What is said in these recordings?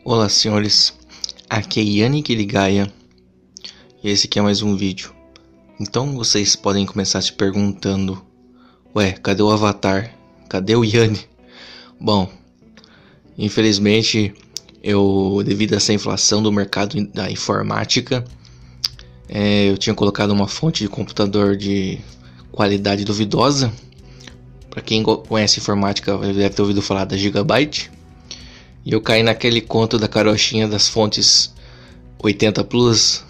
Olá senhores, aqui é Yannick Ligaya e esse aqui é mais um vídeo. Então vocês podem começar se perguntando: ué, cadê o Avatar? Cadê o Yanni? Bom, infelizmente devido a essa inflação do mercado da informática, eu tinha colocado uma fonte de computador de qualidade duvidosa. Para quem conhece informática deve ter ouvido falar da Gigabyte. E eu caí naquele conto da carochinha das fontes 80 Plus.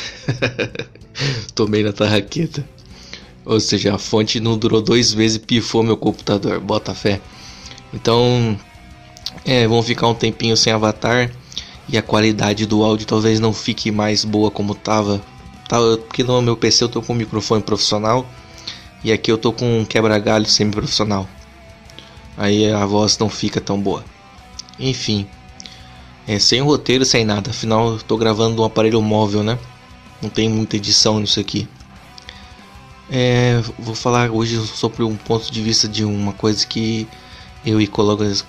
Tomei na tarraqueta. Ou seja, a fonte não durou 2 meses e pifou meu computador. Bota fé. Então, vamos ficar um tempinho sem Avatar. E a qualidade do áudio talvez não fique mais boa como tava. Porque no meu PC eu tô com um microfone profissional. E aqui eu tô com um quebra-galho semi-profissional. Aí a voz não fica tão boa. Enfim, sem roteiro, sem nada. Afinal, eu tô gravando um aparelho móvel, né? Não tem muita edição nisso aqui. Vou falar hoje sobre um ponto de vista de uma coisa que eu e colegas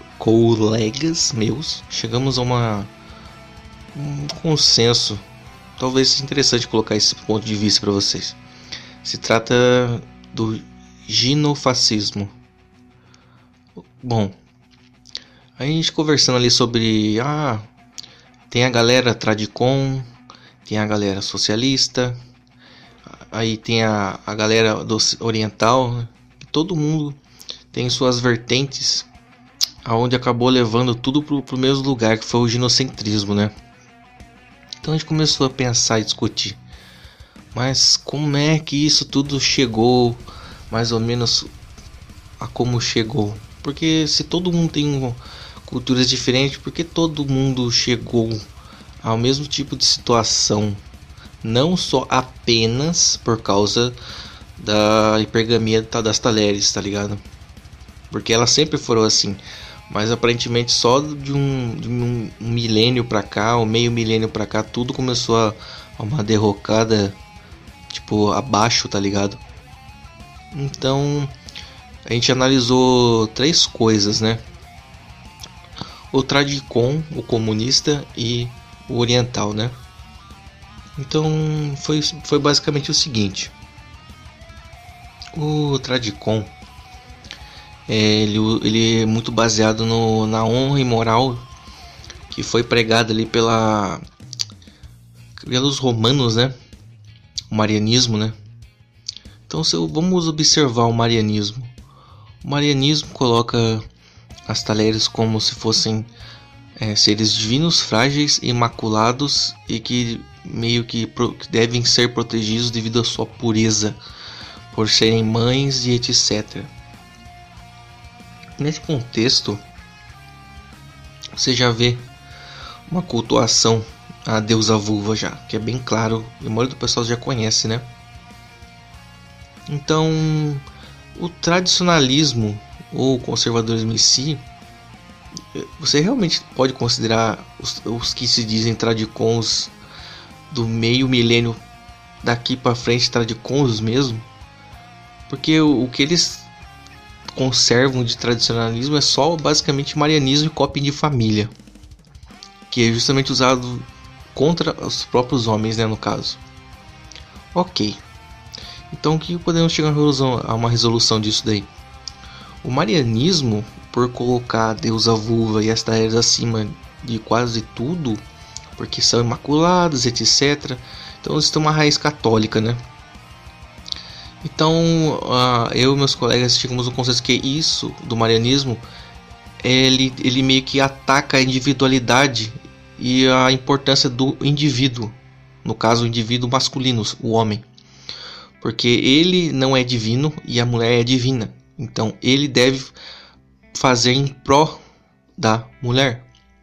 meus chegamos a um consenso. Talvez seja interessante colocar esse ponto de vista para vocês. Se trata do ginofascismo. Bom, a gente conversando ali sobre tem a galera Tradicon, tem a galera socialista, aí tem a galera oriental, né? Todo mundo tem suas vertentes, aonde acabou levando tudo pro mesmo lugar, que foi o ginocentrismo, né? Então a gente começou a pensar e discutir, mas como é que isso tudo chegou mais ou menos a como chegou? Porque se todo mundo tem culturas diferentes, porque todo mundo chegou ao mesmo tipo de situação, não só apenas por causa da hipergamia das talheres, tá ligado? Porque elas sempre foram assim, mas aparentemente só de um milênio pra cá, ou meio milênio pra cá, tudo começou a uma derrocada, tipo, abaixo, tá ligado? Então a gente analisou 3 coisas, né? O Tradicon, o comunista e o oriental, né? Então foi basicamente o seguinte: o Tradicon ele é muito baseado na honra e moral que foi pregada ali pelos romanos, né? O marianismo, né? Então vamos observar o marianismo. O marianismo coloca as talheres como se fossem seres divinos, frágeis, imaculados e que meio que devem ser protegidos devido à sua pureza, por serem mães e etc. Nesse contexto, você já vê uma cultuação à deusa vulva já, que é bem claro, a maioria do pessoal já conhece, né? Então, o tradicionalismo ou conservadorismo em si, você realmente pode considerar os que se dizem tradicons do meio milênio daqui para frente tradicons mesmo? Porque o que eles conservam de tradicionalismo é só basicamente marianismo e cópia de família, que é justamente usado contra os próprios homens, né, no caso. Ok, então o que podemos chegar a uma resolução disso daí? O marianismo, por colocar a deusa vulva e as talheres acima de quase tudo, porque são imaculadas, etc. Então eles têm uma raiz católica, né? Então eu e meus colegas chegamos ao consenso que isso do marianismo, ele meio que ataca a individualidade e a importância do indivíduo, no caso o indivíduo masculino, o homem, porque ele não é divino e a mulher é divina. Então ele deve fazer em pró da mulher.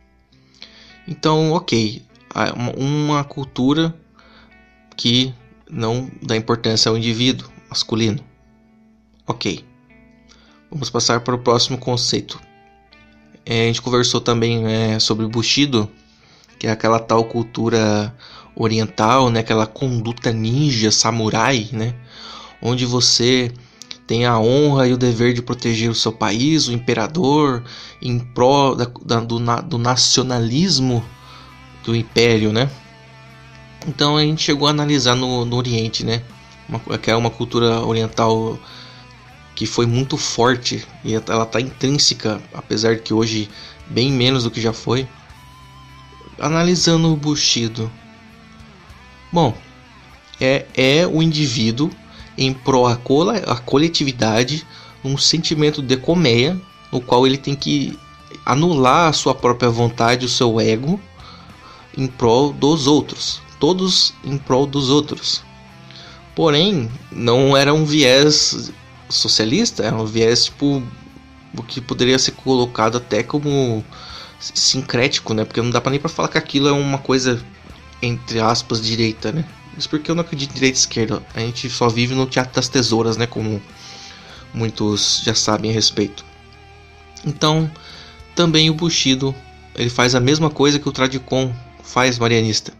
Então, ok, uma cultura que não dá importância ao indivíduo masculino. Ok, vamos passar para o próximo conceito. A gente conversou também sobre Bushido, que é aquela tal cultura oriental, né? Aquela conduta ninja, samurai, né? Onde você tem a honra e o dever de proteger o seu país, o imperador, em prol do nacionalismo do império, né? Então a gente chegou a analisar no Oriente, né? Que é uma cultura oriental que foi muito forte e ela está intrínseca, apesar de que hoje bem menos do que já foi. Analisando o Bushido, bom, é o indivíduo em prol a coletividade, um sentimento de colmeia, no qual ele tem que anular a sua própria vontade, o seu ego, em prol dos outros, todos em prol dos outros. Porém, não era um viés socialista, era um viés tipo o que poderia ser colocado até como sincrético, né? Porque não dá nem para falar que aquilo é uma coisa entre aspas direita, né? Isso porque eu não acredito em direita e esquerda. A gente só vive no teatro das tesouras, né? Como muitos já sabem a respeito. Então, também o Bushido, ele faz a mesma coisa que o Tradicon faz, marianista.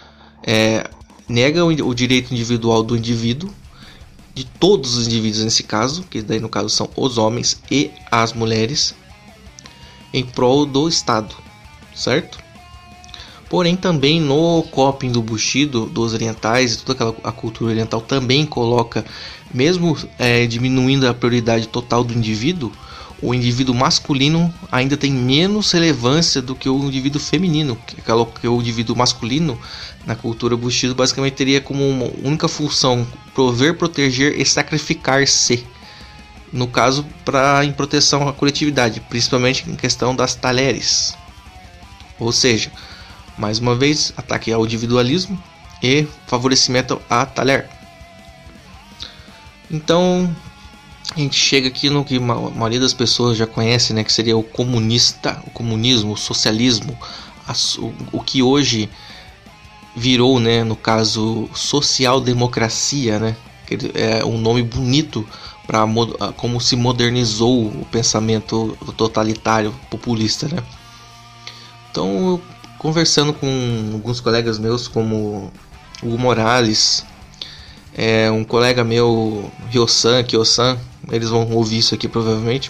Nega o direito individual do indivíduo, de todos os indivíduos nesse caso, que daí no caso são os homens e as mulheres, em prol do Estado, certo? Porém, também no coping do Bushido, dos orientais e toda a cultura oriental também coloca, mesmo diminuindo a prioridade total do indivíduo, o indivíduo masculino ainda tem menos relevância do que o indivíduo feminino, que o indivíduo masculino na cultura Bushido basicamente teria como uma única função prover, proteger e sacrificar-se, no caso em proteção à coletividade, principalmente em questão das talheres, ou seja, mais uma vez, ataque ao individualismo e favorecimento à talher. Então, a gente chega aqui no que a maioria das pessoas já conhece, né, que seria o comunismo, o socialismo, o que hoje virou, né, no caso, social-democracia, né, que é um nome bonito para como se modernizou o pensamento totalitário populista, né. Então, conversando com alguns colegas meus, como Hugo Morales, um colega meu, Kyosan, eles vão ouvir isso aqui provavelmente.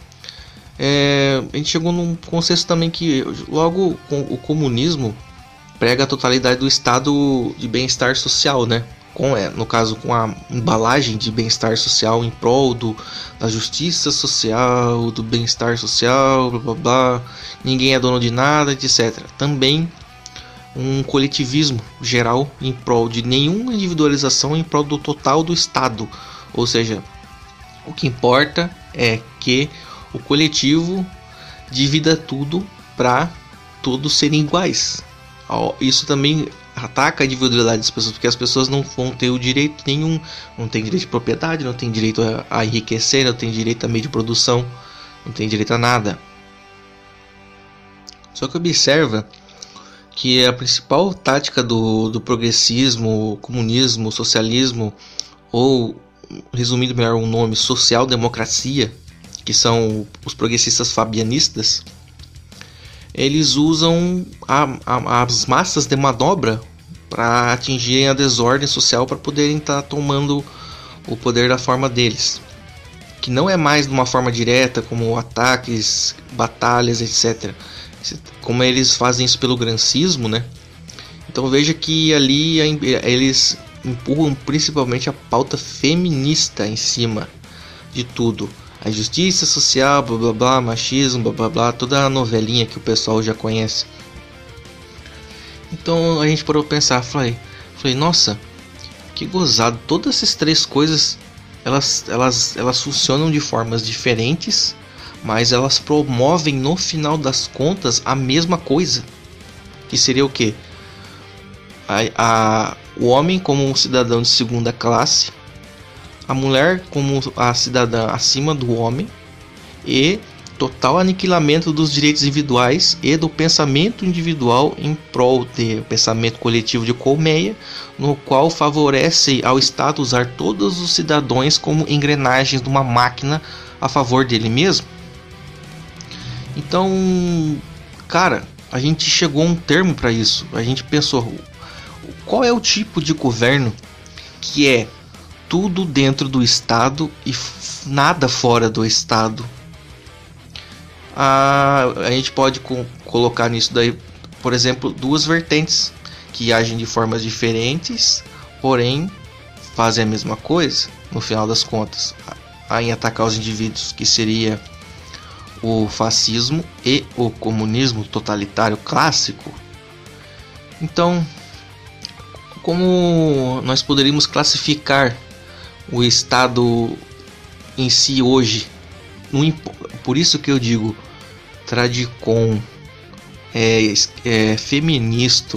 A gente chegou num consenso também que logo o comunismo prega a totalidade do estado de bem-estar social, né? No caso, com a embalagem de bem-estar social em prol da justiça social, do bem-estar social, blá blá blá, ninguém é dono de nada, etc. Também um coletivismo geral em prol de nenhuma individualização, em prol do total do Estado. Ou seja, o que importa é que o coletivo divida tudo para todos serem iguais. Isso também ataca a individualidade das pessoas, porque as pessoas não vão ter o direito nenhum, não tem direito de propriedade, não tem direito a enriquecer, não tem direito a meio de produção, não tem direito a nada. Só que observa que a principal tática do progressismo, comunismo, socialismo, ou resumindo melhor o nome, social-democracia, que são os progressistas fabianistas, eles usam as massas de manobra para atingirem a desordem social, para poderem estar tomando o poder da forma deles, que não é mais de uma forma direta, como ataques, batalhas, etc. Como eles fazem isso pelo grancismo, né? Então veja que ali eles empurram principalmente a pauta feminista em cima de tudo. A justiça social, blá blá blá, machismo, blá blá blá, toda a novelinha que o pessoal já conhece. Então a gente parou pra pensar, falei, nossa, que gozado, todas essas três coisas, elas funcionam de formas diferentes, mas elas promovem no final das contas a mesma coisa, que seria o quê? O homem como um cidadão de segunda classe, a mulher como a cidadã acima do homem, e total aniquilamento dos direitos individuais e do pensamento individual em prol do pensamento coletivo de colmeia, no qual favorece ao Estado usar todos os cidadãos como engrenagens de uma máquina a favor dele mesmo. Então, cara, a gente chegou a um termo para isso. A gente pensou, qual é o tipo de governo que é tudo dentro do Estado e nada fora do Estado. A gente pode colocar nisso daí, por exemplo, duas vertentes que agem de formas diferentes, porém fazem a mesma coisa no final das contas, em atacar os indivíduos, que seria o fascismo e o comunismo totalitário clássico. Então, como nós poderíamos classificar o Estado em si hoje? Por isso que eu digo, Tradicon é feminista,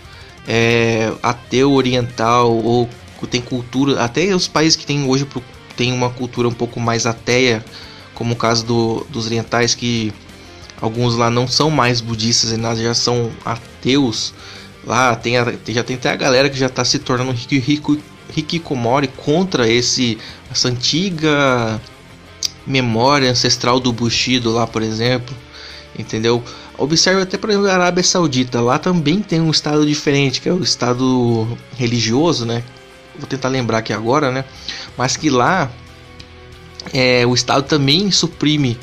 ateu oriental, ou tem cultura, até os países que tem hoje tem uma cultura um pouco mais ateia, como o caso dos orientais, que alguns lá não são mais budistas e nada, já são ateus. Lá já tem até a galera que já está se tornando hikikomori contra essa antiga memória ancestral do Bushido lá, por exemplo, entendeu? Observe até, por exemplo, a Arábia Saudita. Lá também tem um estado diferente, que é o estado religioso, né? Vou tentar lembrar aqui agora, né? Mas que lá o Estado também suprime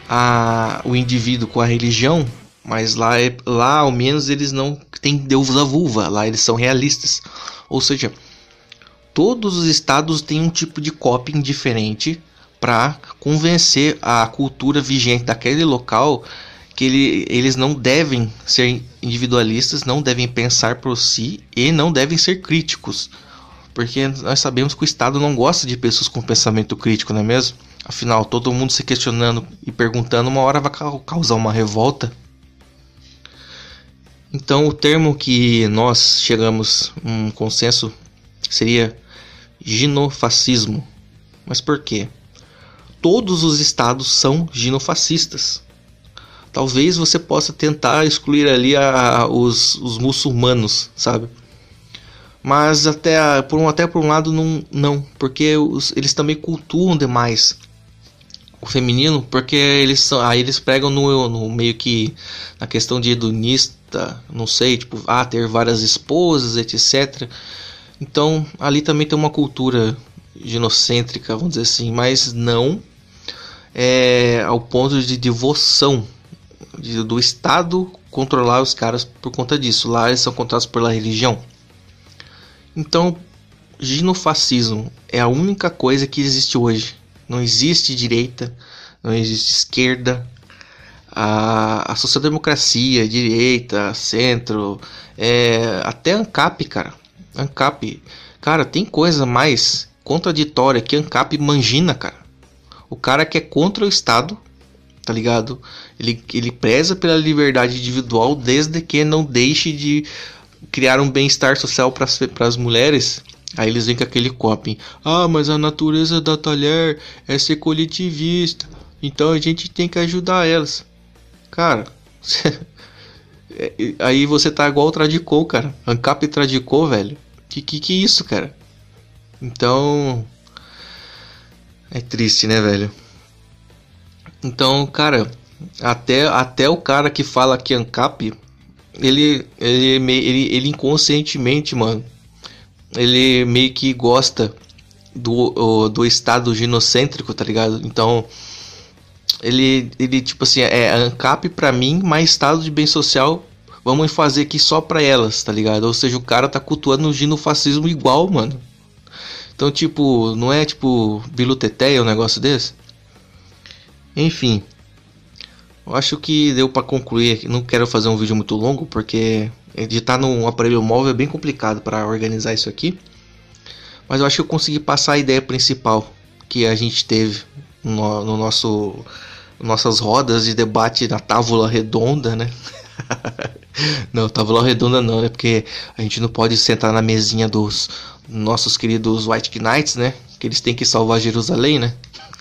o indivíduo com a religião, mas lá ao menos eles não têm Deus da vulva, lá eles são realistas. Ou seja, todos os estados têm um tipo de coping diferente para convencer a cultura vigente daquele local que eles não devem ser individualistas, não devem pensar por si e não devem ser críticos. Porque nós sabemos que o Estado não gosta de pessoas com pensamento crítico, não é mesmo? Afinal, todo mundo se questionando e perguntando, uma hora vai causar uma revolta. Então, o termo que nós chegamos a um consenso seria ginofascismo. Mas por quê? Todos os estados são ginofascistas. Talvez você possa tentar excluir ali os muçulmanos, sabe? Mas até por um lado não, porque eles também cultuam demais o feminino, porque eles pregam no meio que na questão de hedonista, não sei, tipo, ter várias esposas, etc. Então ali também tem uma cultura ginocêntrica, vamos dizer assim, mas não ao ponto de devoção do Estado controlar os caras por conta disso. Lá eles são controlados pela religião. Então, ginofascismo é a única coisa que existe hoje. Não existe direita, não existe esquerda. A social-democracia, direita, centro, até ANCAP, cara. ANCAP, cara, tem coisa mais contraditória que ANCAP Mangina, cara. O cara que é contra o Estado, tá ligado? Ele preza pela liberdade individual desde que não deixe de criar um bem-estar social para as mulheres. Aí eles vêm com aquele coping. Mas a natureza da mulher é ser coletivista, então a gente tem que ajudar elas. Cara, aí você tá igual o Tradicon, cara. ANCAP e Tradicon, velho. Que é isso, cara? Então é triste, né, velho? Então, cara, até o cara que fala que ANCAP, ele inconscientemente, mano, ele meio que gosta do estado ginocêntrico, tá ligado? Então, ele tipo assim, ANCAP pra mim, mais estado de bem social, vamos fazer aqui só pra elas, tá ligado? Ou seja, o cara tá cultuando o ginofascismo igual, mano. Então, tipo, não é tipo biluteteia um negócio desse? Enfim, eu acho que deu pra concluir. Não quero fazer um vídeo muito longo, porque editar num aparelho móvel é bem complicado para organizar isso aqui. Mas eu acho que eu consegui passar a ideia principal que a gente teve no nossas rodas de debate na tábua redonda, né? Não, tábua redonda não, né? Porque a gente não pode sentar na mesinha dos nossos queridos White Knights, né? Que eles têm que salvar Jerusalém, né?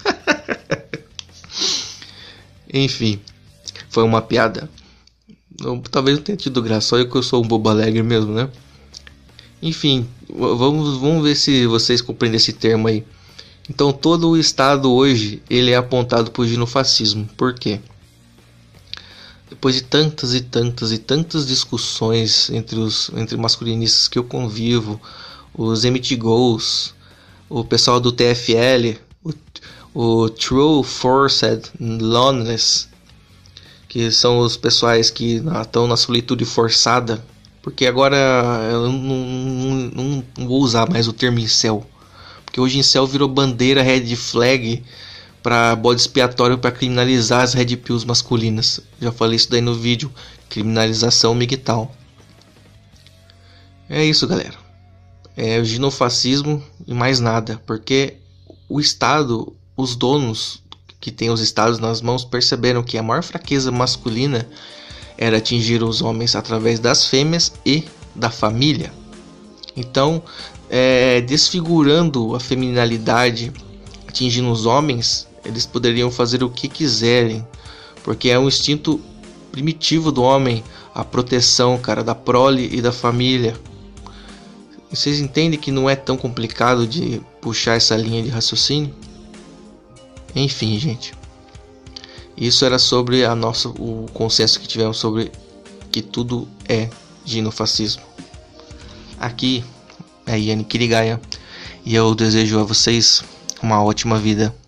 Enfim, foi uma piada. Talvez não tenha tido graça, só eu que eu sou um bobo alegre mesmo, né? Enfim, vamos ver se vocês compreendem esse termo aí. Então, todo o Estado hoje, ele é apontado por ginofascismo. Por quê? Depois de tantas e tantas e tantas discussões entre masculinistas que eu convivo, os MTGOs, o pessoal do TFL, o True Forced Loneliness, que são os pessoais que estão na solitude forçada, porque agora eu não vou usar mais o termo incel, porque hoje incel virou bandeira red flag para bode expiatório para criminalizar as red pills masculinas. Já falei isso daí no vídeo, criminalização migtal. É isso, galera. É o ginofascismo e mais nada, porque o Estado, os donos que têm os estados nas mãos perceberam que a maior fraqueza masculina era atingir os homens através das fêmeas e da família. Então, desfigurando a feminilidade, atingindo os homens, eles poderiam fazer o que quiserem, porque é um instinto primitivo do homem, a proteção, cara, da prole e da família. Vocês entendem que não é tão complicado de puxar essa linha de raciocínio? Enfim, gente. Isso era sobre o consenso que tivemos sobre que tudo é ginofascismo. Aqui é Yanni Kirigaya e eu desejo a vocês uma ótima vida.